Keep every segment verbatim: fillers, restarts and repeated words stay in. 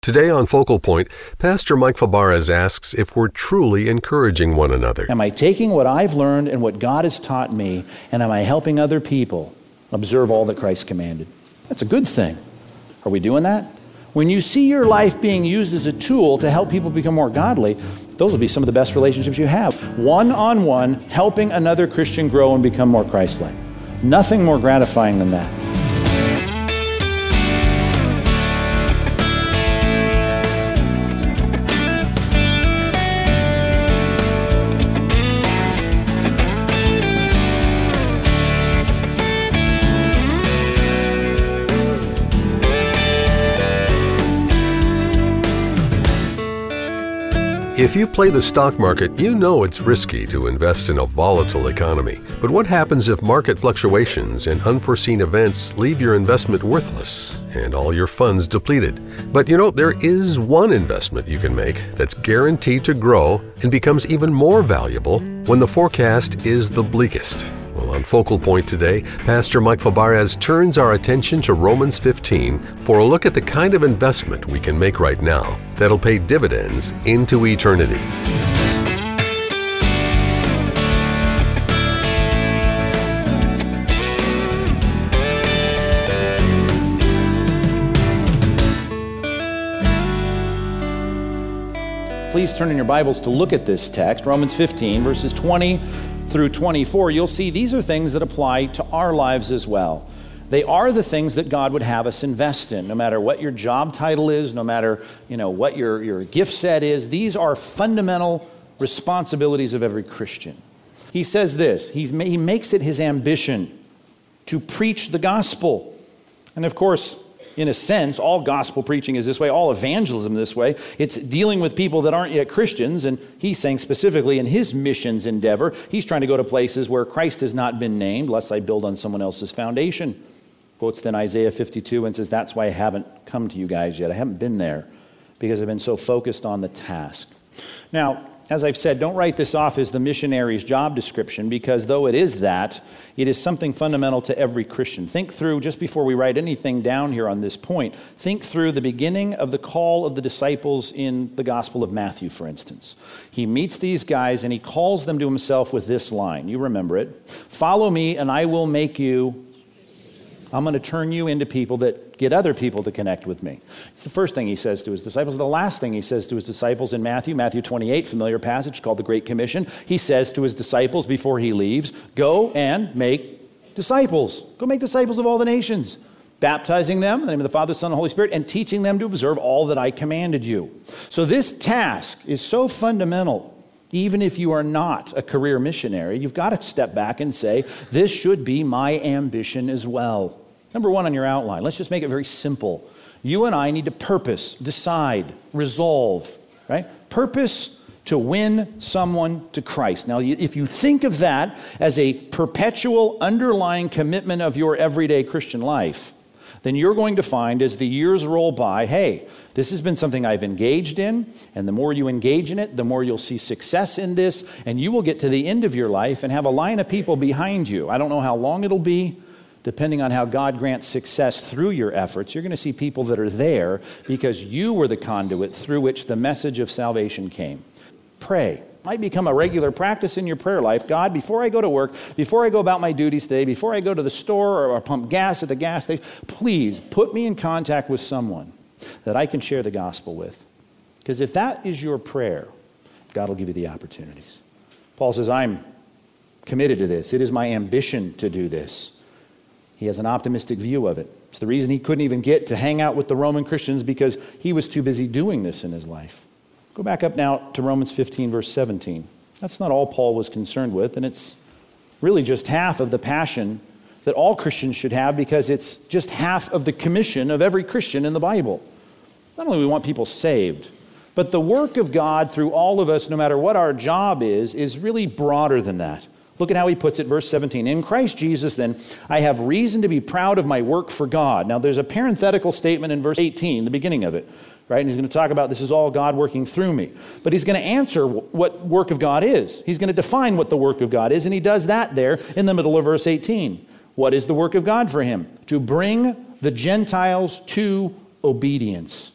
Today on Focal Point, Pastor Mike Fabarez asks if we're truly encouraging one another. Am I taking what I've learned and what God has taught me, and am I helping other people observe all that Christ commanded? That's a good thing. Are we doing that? When you see your life being used as a tool to help people become more godly, those will be some of the best relationships you have. One-on-one, helping another Christian grow and become more Christ-like. Nothing more gratifying than that. If you play the stock market, you know it's risky to invest in a volatile economy. But what happens if market fluctuations and unforeseen events leave your investment worthless and all your funds depleted? But you know, there is one investment you can make that's guaranteed to grow and becomes even more valuable when the forecast is the bleakest. Well, on Focal Point today, Pastor Mike Fabarez turns our attention to Romans fifteen for a look at the kind of investment we can make right now that'll pay dividends into eternity. Please turn in your Bibles to look at this text, Romans fifteen, verses twenty through twenty-four. You'll see these are things that apply to our lives as well. They are the things that God would have us invest in, no matter what your job title is, no matter, you know, what your, your gift set is. These are fundamental responsibilities of every Christian. He says this, he, he makes it his ambition to preach the gospel. And of course, in a sense, all gospel preaching is this way, all evangelism this way. It's dealing with people that aren't yet Christians, and he's saying specifically in his missions endeavor, he's trying to go to places where Christ has not been named, lest I build on someone else's foundation. Quotes then Isaiah fifty-two and says, that's why I haven't come to you guys yet. I haven't been there because I've been so focused on the task. Now, as I've said, don't write this off as the missionary's job description, because though it is that, it is something fundamental to every Christian. Think through, just before we write anything down here on this point, think through the beginning of the call of the disciples in the Gospel of Matthew, for instance. He meets these guys and he calls them to himself with this line. You remember it. Follow me and I will make you... I'm going to turn you into people that get other people to connect with me. It's the first thing he says to his disciples. The last thing he says to his disciples in Matthew, Matthew twenty-eight, familiar passage called the Great Commission. He says to his disciples before he leaves, go and make disciples. Go make disciples of all the nations, baptizing them in the name of the Father, Son, and Holy Spirit, and teaching them to observe all that I commanded you. So this task is so fundamental. Even if you are not a career missionary, you've got to step back and say, this should be my ambition as well. Number one on your outline, let's just make it very simple. You and I need to purpose, decide, resolve, right? Purpose to win someone to Christ. Now, if you think of that as a perpetual underlying commitment of your everyday Christian life, then you're going to find as the years roll by, hey, this has been something I've engaged in, and the more you engage in it, the more you'll see success in this, and you will get to the end of your life and have a line of people behind you. I don't know how long it'll be, depending on how God grants success through your efforts. You're going to see people that are there because you were the conduit through which the message of salvation came. Pray. Might become a regular practice in your prayer life. God, before I go to work, before I go about my duties today, before I go to the store or pump gas at the gas station, please put me in contact with someone that I can share the gospel with. Because if that is your prayer, God will give you the opportunities. Paul says, I'm committed to this. It is my ambition to do this. He has an optimistic view of it. It's the reason he couldn't even get to hang out with the Roman Christians, because he was too busy doing this in his life. Go back up now to Romans fifteen, verse seventeen. That's not all Paul was concerned with, and it's really just half of the passion that all Christians should have, because it's just half of the commission of every Christian in the Bible. Not only do we want people saved, but the work of God through all of us, no matter what our job is, is really broader than that. Look at how he puts it, verse seventeen. In Christ Jesus, then, I have reason to be proud of my work for God. Now, there's a parenthetical statement in verse eighteen, the beginning of it. Right? And he's going to talk about this is all God working through me. But he's going to answer what work of God is. He's going to define what the work of God is, and he does that there in the middle of verse eighteen. What is the work of God for him? To bring the Gentiles to obedience. He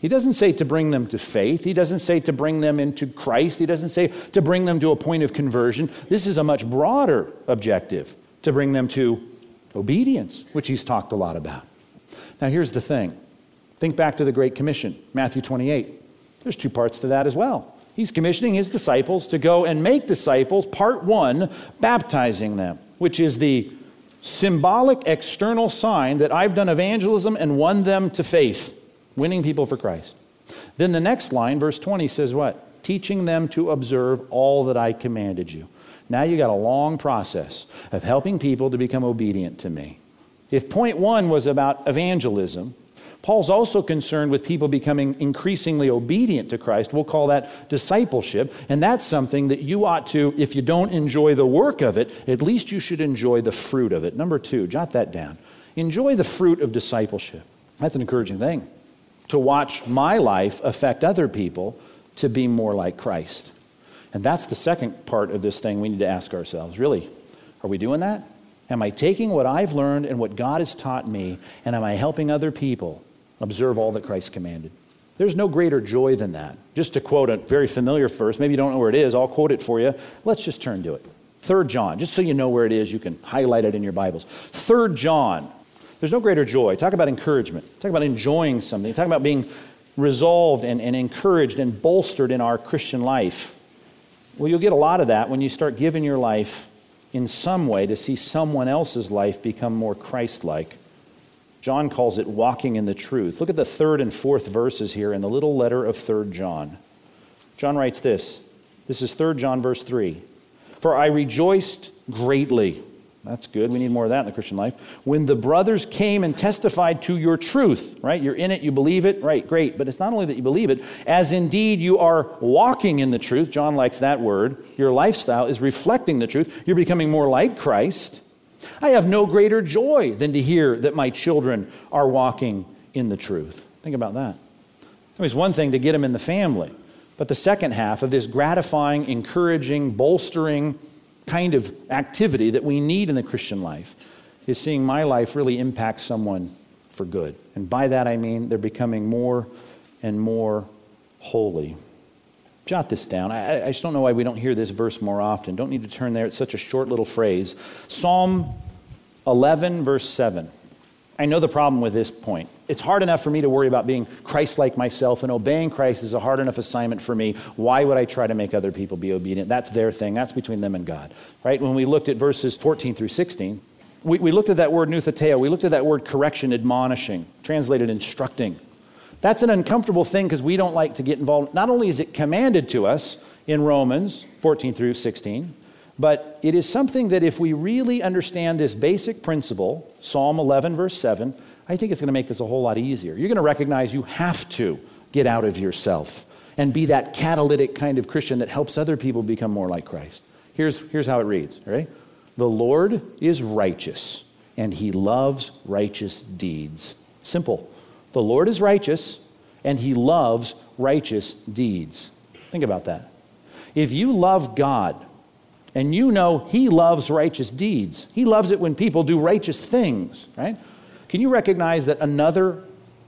He doesn't say to bring them to faith. He doesn't say to bring them into Christ. He doesn't say to bring them to a point of conversion. This is a much broader objective, to bring them to obedience, which he's talked a lot about. Now here's the thing. Think back to the Great Commission, Matthew twenty-eight. There's two parts to that as well. He's commissioning his disciples to go and make disciples. Part one, baptizing them, which is the symbolic external sign that I've done evangelism and won them to faith, winning people for Christ. Then the next line, verse twenty, says what? Teaching them to observe all that I commanded you. Now you got a long process of helping people to become obedient to me. If point one was about evangelism, Paul's also concerned with people becoming increasingly obedient to Christ. We'll call that discipleship. And that's something that you ought to, if you don't enjoy the work of it, at least you should enjoy the fruit of it. Number two, jot that down. Enjoy the fruit of discipleship. That's an encouraging thing. To watch my life affect other people to be more like Christ. And that's the second part of this thing we need to ask ourselves. Really, are we doing that? Am I taking what I've learned and what God has taught me, and am I helping other people observe all that Christ commanded? There's no greater joy than that. Just to quote a very familiar verse, maybe you don't know where it is, I'll quote it for you. Let's just turn to it. Third John, just so you know where it is, you can highlight it in your Bibles. Third John, there's no greater joy. Talk about encouragement. Talk about enjoying something. Talk about being resolved and, and encouraged and bolstered in our Christian life. Well, you'll get a lot of that when you start giving your life in some way to see someone else's life become more Christ-like. John calls it walking in the truth. Look at the third and fourth verses here in the little letter of Third John. John writes this. This is Third John verse three. For I rejoiced greatly. That's good. We need more of that in the Christian life. When the brothers came and testified to your truth, right? You're in it, you believe it, right, great. But it's not only that you believe it, as indeed you are walking in the truth. John likes that word. Your lifestyle is reflecting the truth. You're becoming more like Christ. I have no greater joy than to hear that my children are walking in the truth. Think about that. I mean, it's one thing to get them in the family, but the second half of this gratifying, encouraging, bolstering kind of activity that we need in the Christian life is seeing my life really impact someone for good. And by that I mean they're becoming more and more holy. Jot this down. I, I just don't know why we don't hear this verse more often. Don't need to turn there. It's such a short little phrase. Psalm eleven, verse seven. I know the problem with this point. It's hard enough for me to worry about being Christ-like myself, and obeying Christ is a hard enough assignment for me. Why would I try to make other people be obedient? That's their thing. That's between them and God. Right? When we looked at verses fourteen through sixteen, we, we looked at that word nuthateo. We looked at that word correction, admonishing, translated instructing. That's an uncomfortable thing because we don't like to get involved. Not only is it commanded to us in Romans fourteen through sixteen, but it is something that if we really understand this basic principle, Psalm eleven, verse seven, I think it's going to make this a whole lot easier. You're going to recognize you have to get out of yourself and be that catalytic kind of Christian that helps other people become more like Christ. Here's, here's how it reads. Ready? The Lord is righteous, and he loves righteous deeds. Simple. The Lord is righteous, and he loves righteous deeds. Think about that. If you love God, and you know he loves righteous deeds, he loves it when people do righteous things, right? Can you recognize that another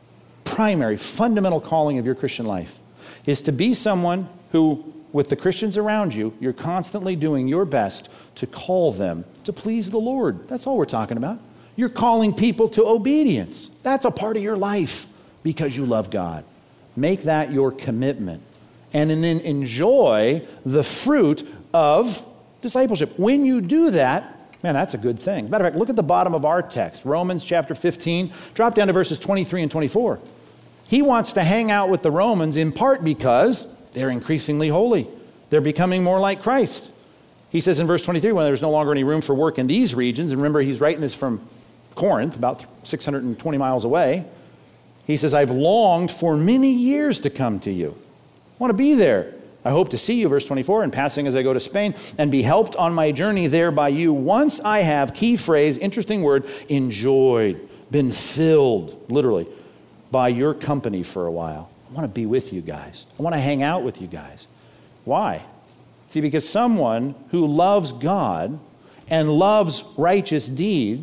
primary, fundamental calling of your Christian life is to be someone who, with the Christians around you, you're constantly doing your best to call them to please the Lord. That's all we're talking about. You're calling people to obedience. That's a part of your life because you love God. Make that your commitment. And, and then enjoy the fruit of discipleship. When you do that, man, that's a good thing. Matter of fact, look at the bottom of our text, Romans chapter fifteen. Drop down to verses twenty-three and twenty-four. He wants to hang out with the Romans in part because they're increasingly holy. They're becoming more like Christ. He says in verse twenty-three, when there's no longer any room for work in these regions, and remember he's writing this from Corinth, about six hundred twenty miles away. He says, I've longed for many years to come to you. I want to be there. I hope to see you, verse twenty-four, in passing as I go to Spain, and be helped on my journey there by you. Once I have, key phrase, interesting word, enjoyed, been filled, literally, by your company for a while. I want to be with you guys. I want to hang out with you guys. Why? See, because someone who loves God and loves righteous deeds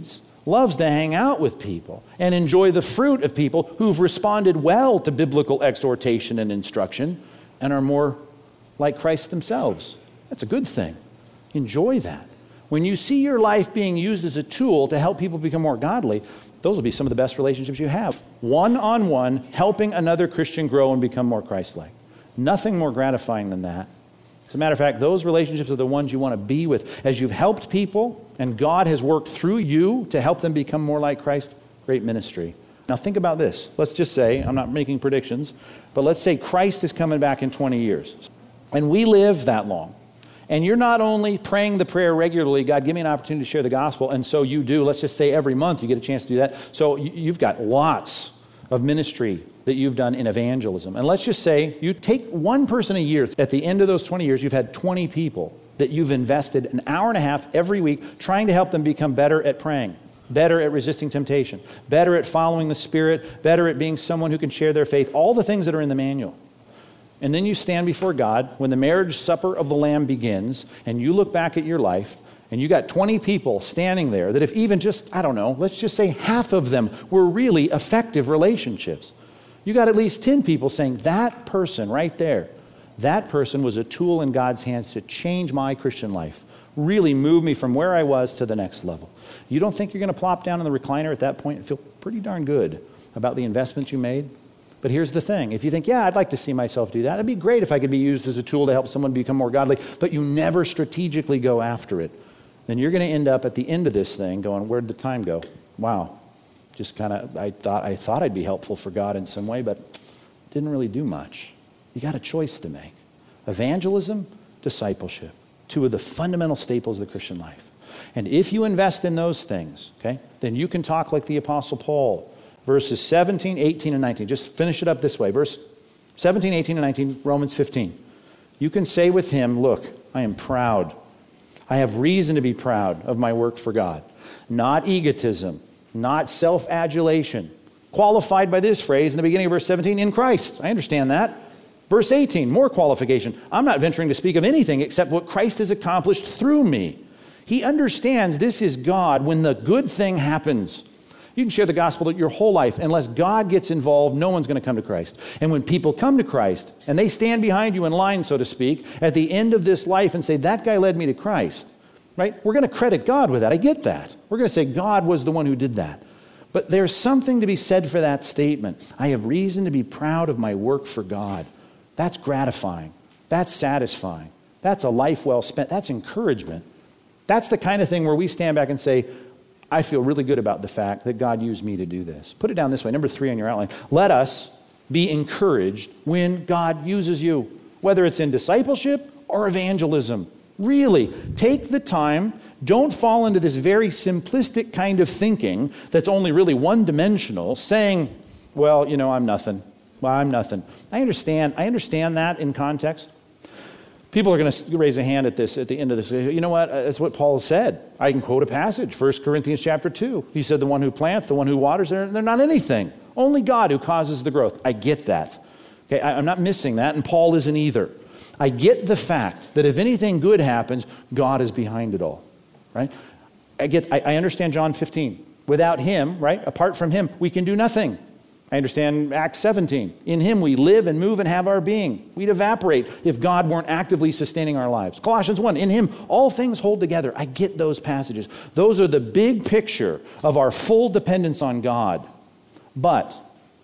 loves to hang out with people and enjoy the fruit of people who've responded well to biblical exhortation and instruction and are more like Christ themselves. That's a good thing. Enjoy that. When you see your life being used as a tool to help people become more godly, those will be some of the best relationships you have. One-on-one, helping another Christian grow and become more Christ-like. Nothing more gratifying than that. As a matter of fact, those relationships are the ones you want to be with. As you've helped people and God has worked through you to help them become more like Christ, great ministry. Now think about this. Let's just say, I'm not making predictions, but let's say Christ is coming back in twenty years. And we live that long. And you're not only praying the prayer regularly, God, give me an opportunity to share the gospel, and so you do. Let's just say every month you get a chance to do that. So you've got lots of ministry that you've done in evangelism. And let's just say you take one person a year. At the end of those twenty years, you've had twenty people that you've invested an hour and a half every week trying to help them become better at praying, better at resisting temptation, better at following the Spirit, better at being someone who can share their faith, all the things that are in the manual. And then you stand before God when the marriage supper of the Lamb begins, and you look back at your life, and you got twenty people standing there that if even just, I don't know, let's just say half of them were really effective relationships. You got at least ten people saying, that person right there, that person was a tool in God's hands to change my Christian life, really move me from where I was to the next level. You don't think you're going to plop down in the recliner at that point and feel pretty darn good about the investment you made? But here's the thing. If you think, yeah, I'd like to see myself do that, it'd be great if I could be used as a tool to help someone become more godly, but you never strategically go after it, then you're going to end up at the end of this thing going, where'd the time go? Wow. Just kind of, I thought, I thought I'd be helpful for God in some way, but didn't really do much. You got a choice to make. Evangelism, discipleship, two of the fundamental staples of the Christian life. And if you invest in those things, okay, then you can talk like the Apostle Paul. Verses seventeen, eighteen, and nineteen. Just finish it up this way. Verse seventeen, eighteen, and nineteen, Romans fifteen. You can say with him, look, I am proud. I have reason to be proud of my work for God. Not egotism, not self-adulation. Qualified by this phrase in the beginning of verse seventeen, in Christ. I understand that. Verse eighteen, more qualification. I'm not venturing to speak of anything except what Christ has accomplished through me. He understands this is God when the good thing happens. You can share the gospel your whole life. Unless God gets involved, no one's going to come to Christ. And when people come to Christ, and they stand behind you in line, so to speak, at the end of this life and say, that guy led me to Christ, right? We're going to credit God with that. I get that. We're going to say God was the one who did that. But there's something to be said for that statement. I have reason to be proud of my work for God. That's gratifying. That's satisfying. That's a life well spent. That's encouragement. That's the kind of thing where we stand back and say, I feel really good about the fact that God used me to do this. Put it down this way. Number three on your outline. Let us be encouraged when God uses you, whether it's in discipleship or evangelism. Really, take the time. Don't fall into this very simplistic kind of thinking that's only really one-dimensional, saying, well, you know, I'm nothing. Well, I'm nothing. I understand. I understand that in context. People are going to raise a hand at this, at the end of this. You know what? That's what Paul said. I can quote a passage, First Corinthians chapter two. He said, the one who plants, the one who waters, they're, they're not anything. Only God who causes the growth. I get that. Okay, I, I'm not missing that, and Paul isn't either. I get the fact that if anything good happens, God is behind it all, right? I get. I, I understand John fifteen. Without him, right, apart from him, we can do nothing. I understand Acts seventeen. In him we live and move and have our being. We'd evaporate if God weren't actively sustaining our lives. Colossians one, in him all things hold together. I get those passages. Those are the big picture of our full dependence on God. But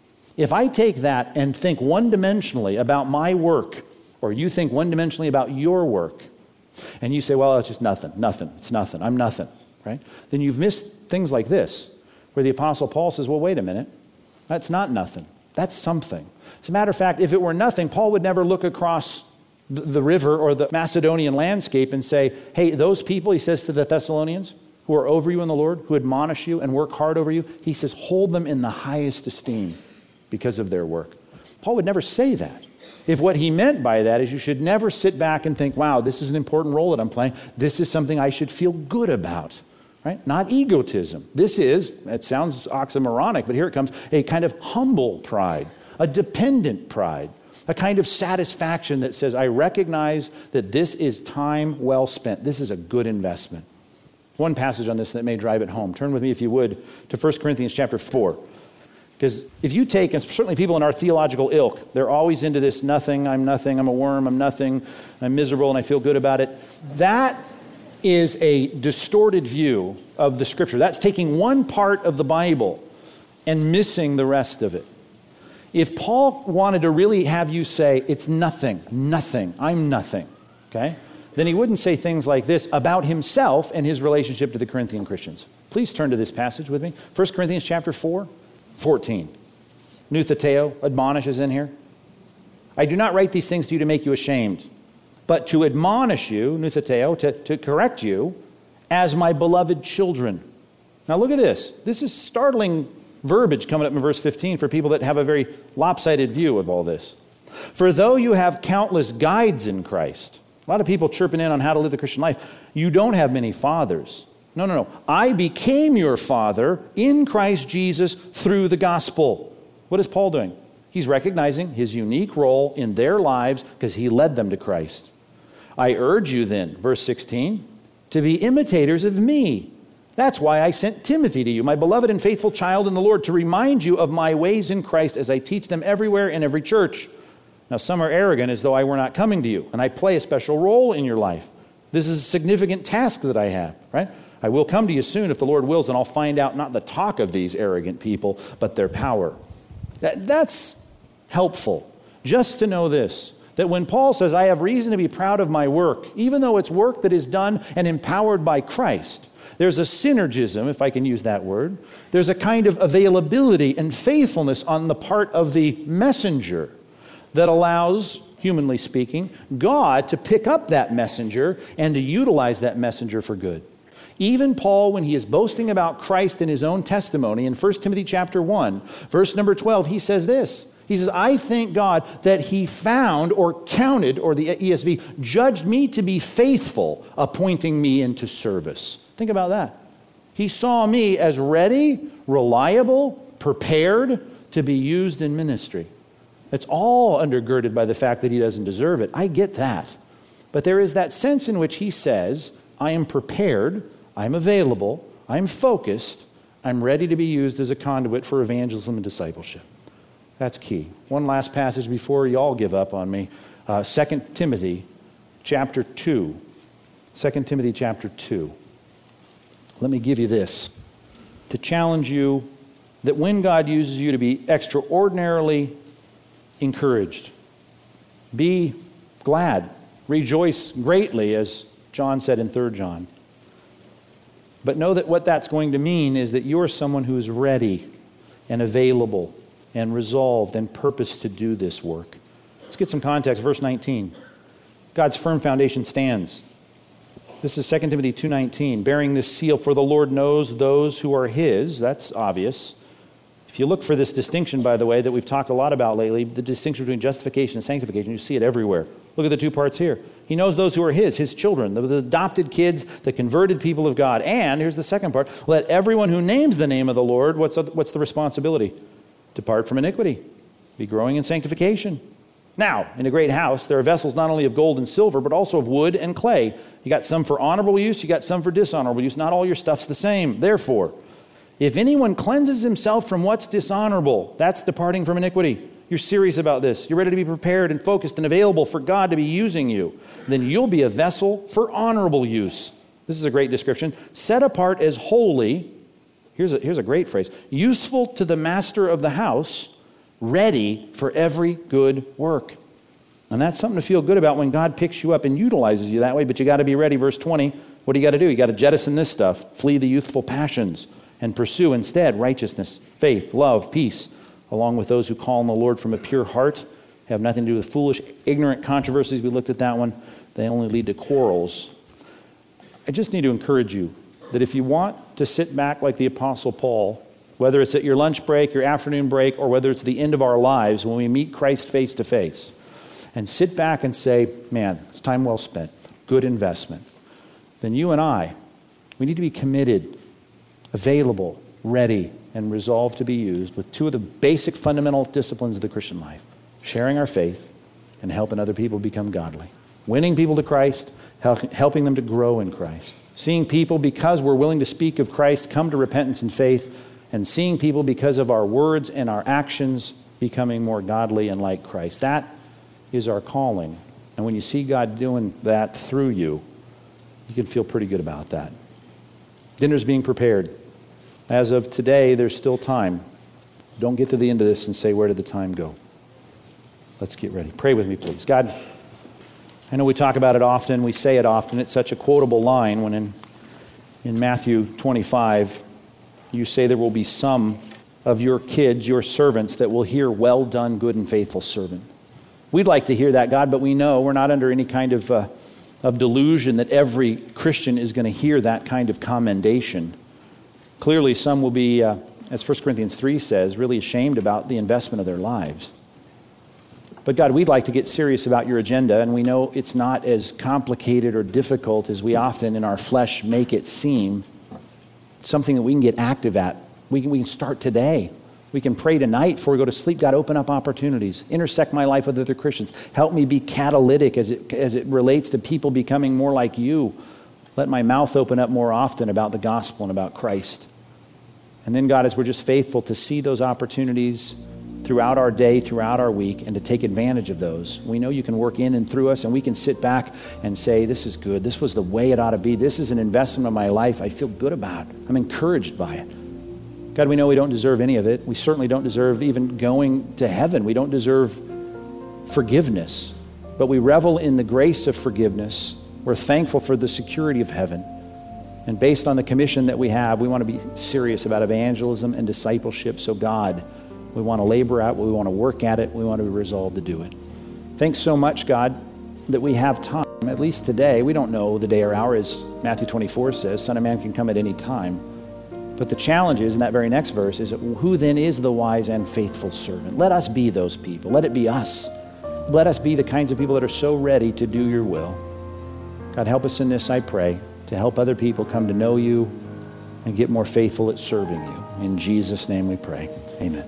if I take that and think one-dimensionally about my work, or you think one-dimensionally about your work, and you say, well, it's just nothing, nothing, it's nothing, I'm nothing, right? Then you've missed things like this, where the Apostle Paul says, well, wait a minute. That's not nothing. That's something. As a matter of fact, if it were nothing, Paul would never look across the river or the Macedonian landscape and say, hey, those people, he says to the Thessalonians, who are over you in the Lord, who admonish you and work hard over you, he says, hold them in the highest esteem because of their work. Paul would never say that. If what he meant by that is you should never sit back and think, wow, this is an important role that I'm playing. This is something I should feel good about. Right? Not egotism. This is, it sounds oxymoronic, but here it comes, a kind of humble pride, a dependent pride, a kind of satisfaction that says, I recognize that this is time well spent. This is a good investment. One passage on this that may drive it home. Turn with me, if you would, to First Corinthians chapter four. Because if you take, and certainly people in our theological ilk, they're always into this nothing, I'm nothing, I'm a worm, I'm nothing, I'm miserable, and I feel good about it. That is a distorted view of the Scripture. That's taking one part of the Bible and missing the rest of it. If Paul wanted to really have you say, it's nothing, nothing, I'm nothing, okay? Then he wouldn't say things like this about himself and his relationship to the Corinthian Christians. Please turn to this passage with me. First Corinthians chapter four, fourteen. Nutheteo admonishes in here. I do not write these things to you to make you ashamed, but to admonish you, Nutheteo, to, to correct you as my beloved children. Now look at this. This is startling verbiage coming up in verse fifteen for people that have a very lopsided view of all this. For though you have countless guides in Christ, a lot of people chirping in on how to live the Christian life, you don't have many fathers. No, no, no. I became your father in Christ Jesus through the gospel. What is Paul doing? He's recognizing his unique role in their lives because he led them to Christ. I urge you then, verse sixteen, to be imitators of me. That's why I sent Timothy to you, my beloved and faithful child in the Lord, to remind you of my ways in Christ as I teach them everywhere in every church. Now some are arrogant as though I were not coming to you, and I play a special role in your life. This is a significant task that I have, right? I will come to you soon if the Lord wills, and I'll find out not the talk of these arrogant people, but their power. That, that's helpful, just to know this, that when Paul says, I have reason to be proud of my work, even though it's work that is done and empowered by Christ, there's a synergism, if I can use that word. There's a kind of availability and faithfulness on the part of the messenger that allows, humanly speaking, God to pick up that messenger and to utilize that messenger for good. Even Paul, when he is boasting about Christ in his own testimony in First Timothy chapter one, verse number twelve, he says this. He says, I thank God that he found or counted, or the E S V, judged me to be faithful, appointing me into service. Think about that. He saw me as ready, reliable, prepared to be used in ministry. It's all undergirded by the fact that he doesn't deserve it. I get that. But there is that sense in which he says, I am prepared, I'm available, I'm focused, I'm ready to be used as a conduit for evangelism and discipleship. That's key. One last passage before you all give up on me. Uh, Second Timothy chapter two. Second Timothy chapter two. Let me give you this to challenge you that when God uses you to be extraordinarily encouraged, be glad, rejoice greatly, as John said in Third John. But know that what that's going to mean is that you are someone who is ready and available and resolved and purposed to do this work. Let's get some context. Verse nineteen. God's firm foundation stands. This is Second Timothy two nineteen. Bearing this seal, for the Lord knows those who are his. That's obvious. If you look for this distinction, by the way, that we've talked a lot about lately, the distinction between justification and sanctification, you see it everywhere. Look at the two parts here. He knows those who are his, his children, the, the adopted kids, the converted people of God. And, here's the second part, let everyone who names the name of the Lord, what's the, what's the responsibility? Depart from iniquity. Be growing in sanctification. Now, in a great house, there are vessels not only of gold and silver, but also of wood and clay. You got some for honorable use, you got some for dishonorable use. Not all your stuff's the same. Therefore, if anyone cleanses himself from what's dishonorable, that's departing from iniquity. You're serious about this. You're ready to be prepared and focused and available for God to be using you. Then you'll be a vessel for honorable use. This is a great description. Set apart as holy, here's a, here's a great phrase, useful to the master of the house, ready for every good work. And that's something to feel good about when God picks you up and utilizes you that way, but you got to be ready. Verse twenty, what do you got to do? You got to jettison this stuff, flee the youthful passions, and pursue instead righteousness, faith, love, peace, along with those who call on the Lord from a pure heart, have nothing to do with foolish, ignorant controversies. We looked at that one. They only lead to quarrels. I just need to encourage you that if you want to sit back like the Apostle Paul, whether it's at your lunch break, your afternoon break, or whether it's the end of our lives when we meet Christ face to face, and sit back and say, man, it's time well spent, good investment, then you and I, we need to be committed, available, ready, and resolved to be used with two of the basic fundamental disciplines of the Christian life, sharing our faith and helping other people become godly. winning people to Christ, help, helping them to grow in Christ. Seeing people, because we're willing to speak of Christ, come to repentance and faith, and seeing people, because of our words and our actions, becoming more godly and like Christ. That is our calling. And when you see God doing that through you, you can feel pretty good about that. Dinner's being prepared. As of today, there's still time. Don't get to the end of this and say, where did the time go? Let's get ready. Pray with me, please. God, I know we talk about it often. We say it often. It's such a quotable line when in, in Matthew twenty-five, you say there will be some of your kids, your servants, that will hear, well done, good and faithful servant. We'd like to hear that, God, but we know we're not under any kind of, uh, of delusion that every Christian is going to hear that kind of commendation. Clearly, some will be, uh, as First Corinthians three says, really ashamed about the investment of their lives. But God, we'd like to get serious about your agenda, and we know it's not as complicated or difficult as we often in our flesh make it seem. It's something that we can get active at. We can, we can start today. We can pray tonight before we go to sleep. God, open up opportunities. Intersect my life with other Christians. Help me be catalytic as it, as it relates to people becoming more like you. Let my mouth open up more often about the gospel and about Christ. And then, God, as we're just faithful to see those opportunities throughout our day, throughout our week, and to take advantage of those. We know you can work in and through us, and we can sit back and say, this is good. This was the way it ought to be. This is an investment of my life I feel good about. I'm encouraged by it. God, we know we don't deserve any of it. We certainly don't deserve even going to heaven. We don't deserve forgiveness, but we revel in the grace of forgiveness. We're thankful for the security of heaven. And based on the commission that we have, we want to be serious about evangelism and discipleship. So God, we want to labor at it. We want to work at it. We want to be resolved to do it. Thanks so much, God, that we have time, at least today. We don't know the day or hour, as Matthew twenty-four says. Son of Man can come at any time. But the challenge is, in that very next verse, is who then is the wise and faithful servant? Let us be those people. Let it be us. Let us be the kinds of people that are so ready to do your will. God, help us in this, I pray, to help other people come to know you and get more faithful at serving you. In Jesus' name we pray. Amen.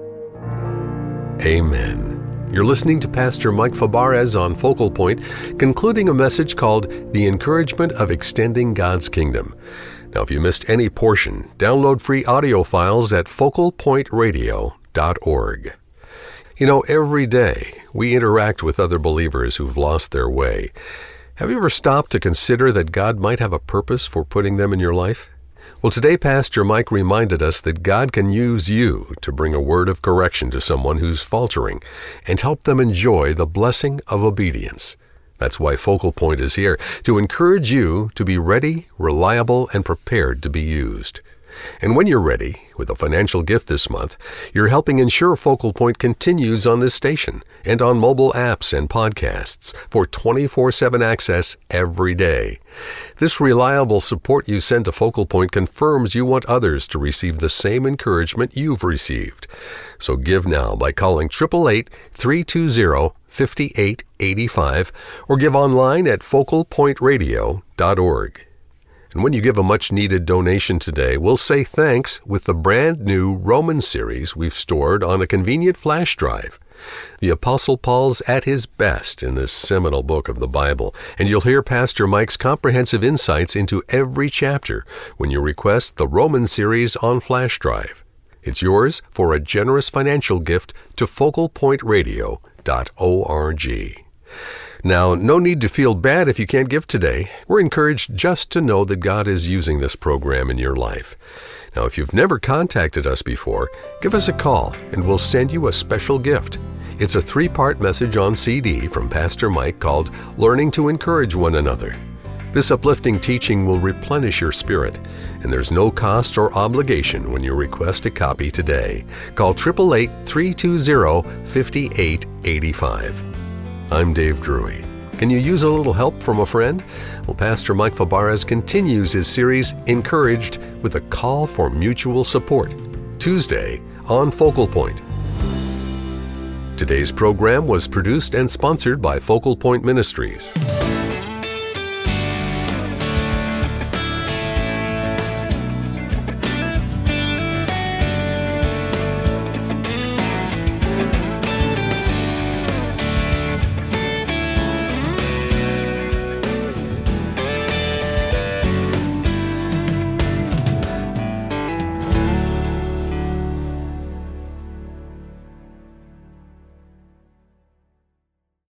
Amen. You're listening to Pastor Mike Fabarez on Focal Point, concluding a message called The Encouragement of Extending God's Kingdom. Now, if you missed any portion, download free audio files at focal point radio dot org. You know, every day we interact with other believers who've lost their way. Have you ever stopped to consider that God might have a purpose for putting them in your life? Well, today Pastor Mike reminded us that God can use you to bring a word of correction to someone who's faltering and help them enjoy the blessing of obedience. That's why Focal Point is here, to encourage you to be ready, reliable, and prepared to be used. And when you're ready, with a financial gift this month, you're helping ensure Focal Point continues on this station and on mobile apps and podcasts for twenty-four seven access every day. This reliable support you send to Focal Point confirms you want others to receive the same encouragement you've received. So give now by calling eight eight eight, three two zero, five eight eight five or give online at focal point radio dot org. And when you give a much-needed donation today, we'll say thanks with the brand new Romans series we've stored on a convenient flash drive. The Apostle Paul's at his best in this seminal book of the Bible, and you'll hear Pastor Mike's comprehensive insights into every chapter when you request the Romans series on flash drive. It's yours for a generous financial gift to focal point radio dot org. Now, no need to feel bad if you can't give today. We're encouraged just to know that God is using this program in your life. Now, if you've never contacted us before, give us a call and we'll send you a special gift. It's a three-part message on C D from Pastor Mike called Learning to Encourage One Another. This uplifting teaching will replenish your spirit, and there's no cost or obligation when you request a copy today. Call eight eight eight, three two zero, five eight eight five. I'm Dave Drury. Can you use a little help from a friend? Well, Pastor Mike Fabarez continues his series, Encouraged, with a call for mutual support. Tuesday on Focal Point. Today's program was produced and sponsored by Focal Point Ministries.